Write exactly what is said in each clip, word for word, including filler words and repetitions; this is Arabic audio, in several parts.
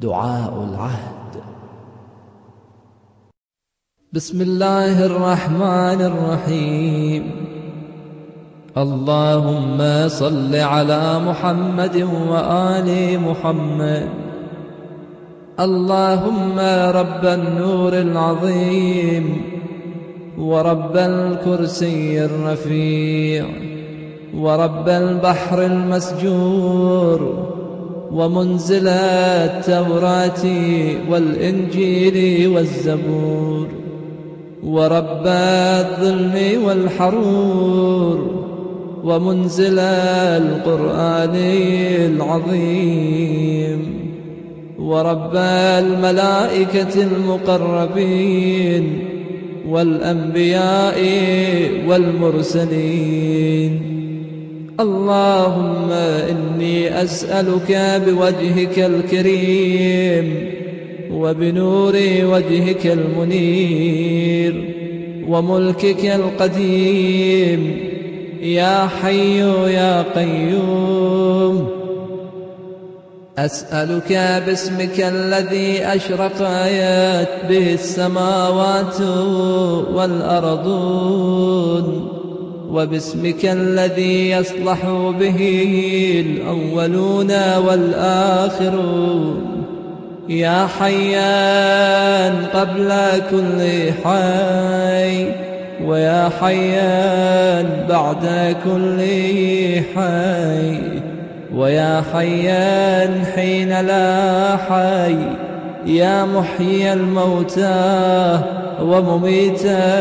دعاء العهد. بسم الله الرحمن الرحيم. اللهم صل على محمد وآل محمد. اللهم رب النور العظيم ورب الكرسي الرفيع ورب البحر المسجور ومنزل التوراة والإنجيل والزبور ورب الظلم والحرور ومنزل القرآن العظيم ورب الملائكة المقربين والأنبياء والمرسلين. اللهم إني أسألك بوجهك الكريم وبنور وجهك المنير وملكك القديم يا حي يا قيوم، أسألك باسمك الذي أشرقت به السماوات والأرضون وباسمك الذي يصلح به الأولون والآخرون يا حيان قبل كل حي ويا حيان بعد كل حي ويا حيان حين لا حي يا محيي الموتى ومميت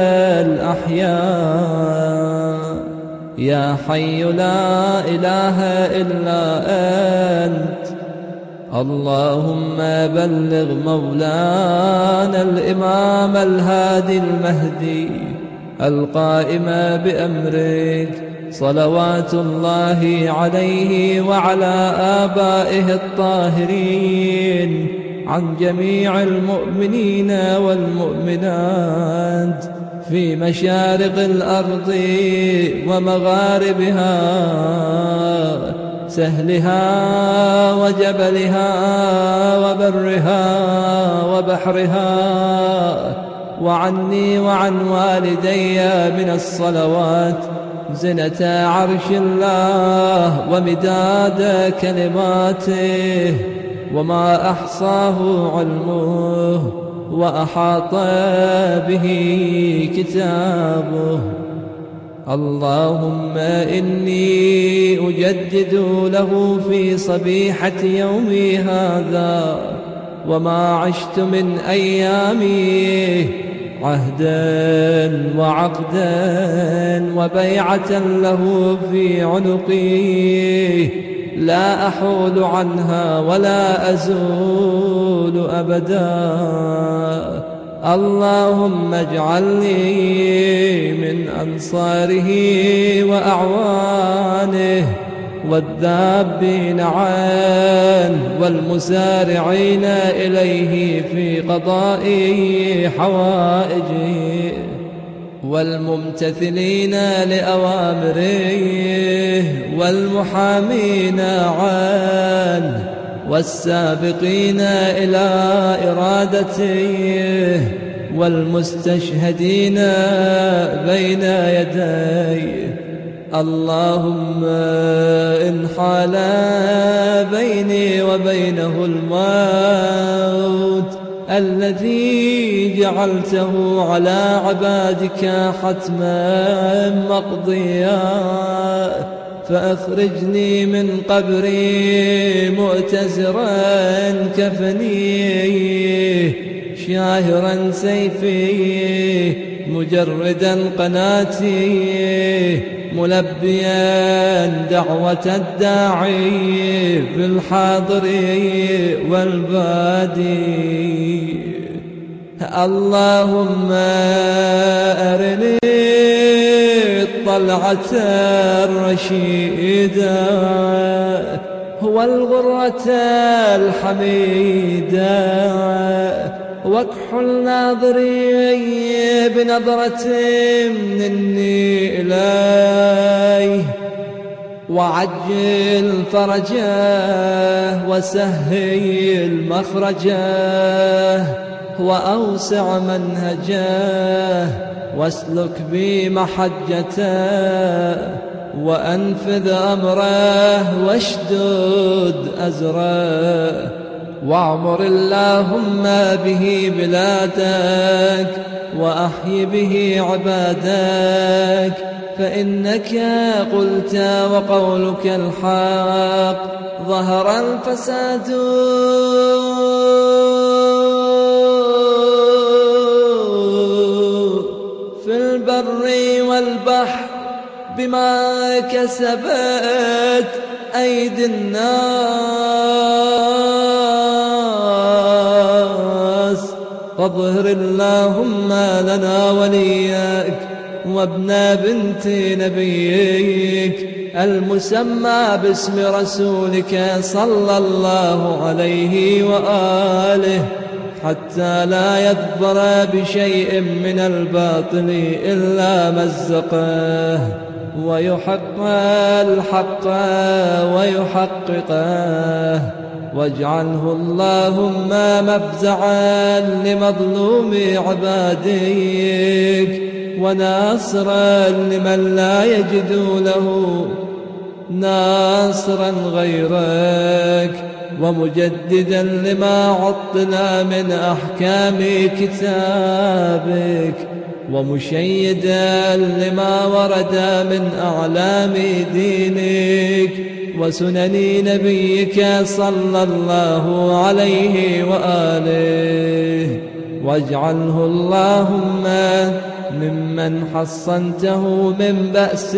الأحياء يا حي لا إله إلا أنت. اللهم بلغ مولانا الإمام الهادي المهدي القائم بأمرك صلوات الله عليه وعلى آبائه الطاهرين عن جميع المؤمنين والمؤمنات في مشارق الأرض ومغاربها، سهلها وجبلها وبرها وبحرها، وعني وعن والدي من الصلوات زنة عرش الله ومداد كلماته وما أحصاه علمه وأحاط به كتابه. اللهم إني أجدد له في صبيحة يومي هذا وما عشت من أيامي عهدا وعقدا وبيعة له في عنقي لا أحول عنها ولا أزول أبدا. اللهم اجعلني من أنصاره وأعوانه والذابين عنه والمسارعين إليه في قضاء حوائجه والممتثلين لأوامره والمحامين عنه والسابقين إلى إرادته والمستشهدين بين يديه. اللهم إن حال بيني وبينه الموت الذي جعلته على عبادك حتما مقضيا فأخرجني من قبري مؤتزرا كفني شاهرا سيفي مجردا قناتي ملبيا دعوة الداعي في الحاضر والبادي. اللهم أرني الطلعة الرشيدة هو الغرة الحميدة واكحل ناظري بنظرة مني إليه وعجل فرجه وسهل مخرجه وأوسع منهجه واسلك بي محجته وأنفذ أمره واشدد أزره واعمر اللهم به بلادك وأحي به عبادك فإنك قلت وقولك الحق ظهر الفساد في البر والبحر بما كسبت أيدي الناس فاظهر اللهم لنا وليك وابن بنت نبيك المسمى باسم رسولك صلى الله عليه وآله حتى لا يظفر بشيء من الباطل إلا مزقه ويحق الحق ويحققه واجعله اللهم مفزعا لمظلوم عبادك وناصرا لمن لا يجد له ناصرا غيرك ومجددا لما عطل من أحكام كتابك ومشيدا لما ورد من أعلام دينك وسنن نبيك صلى الله عليه وآله واجعله اللهم ممن حصنته من بأس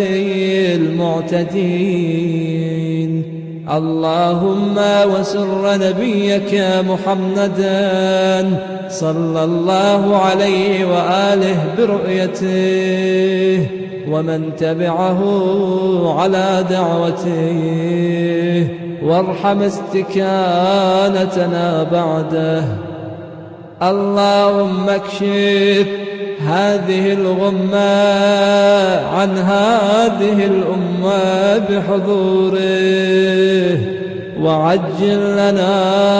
المعتدين اللهم وسر نبيك محمدا صلى الله عليه وآله برؤيته ومن تبعه على دعوته وارحم استكانتنا بعده اللهم اكشف هذه الغمة عن هذه الأمة بحضوره وعجل لنا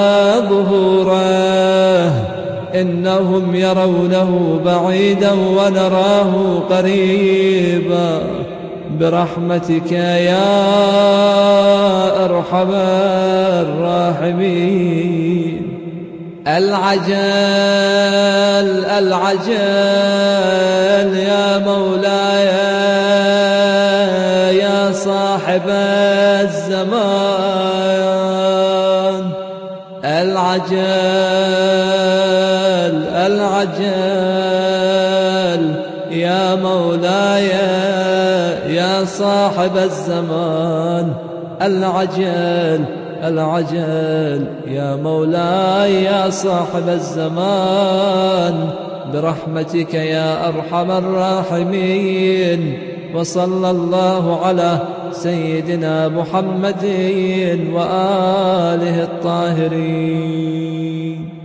ظهوره إنهم يرونه بعيدا ونراه قريبا برحمتك يا أرحم الراحمين العجل العجل يا مولاي يا صاحب الزمان العجل العجل يا مولاي يا صاحب الزمان العجل العجل يا مولاي يا صاحب الزمان برحمتك يا أرحم الراحمين وصلى الله على سيدنا محمد وآله الطاهرين.